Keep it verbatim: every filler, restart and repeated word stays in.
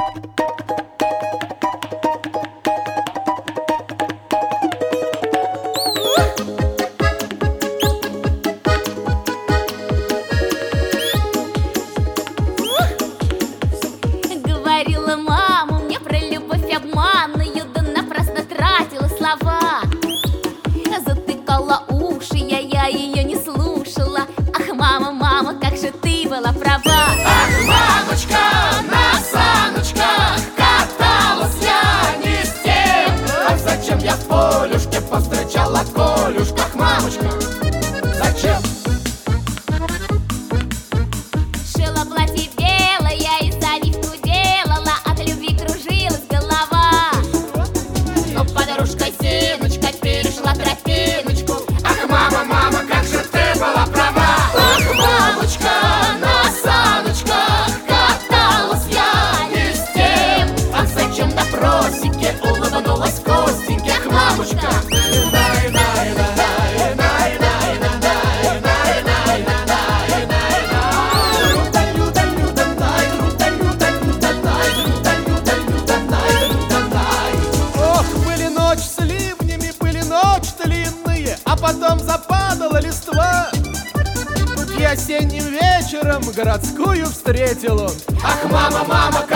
Говорила мама мне про любовь обманную, да напрасно тратила слова. Затыкала уши, я, я ее не слушала. Ах, мама, мама, как же ты была права. Ах, мамочка, на саночках каталась я не с тем. Ах, зачем я в полюшке повстречала Колюшку? Ах, мамочка, зачем? Шила платье белое и завивку делала, от любви кружилась голова. Но подружка Зиночка перешла тропиночку. Ах, мама, мама, как же ты была права. Ах, мамочка, на саночках каталась я не с тем. Ах, зачем на просеке улыбнулась Костеньке? Ах, мамочка, а потом западала листва, и осенним вечером городскую встретил он. ах, мама, мама,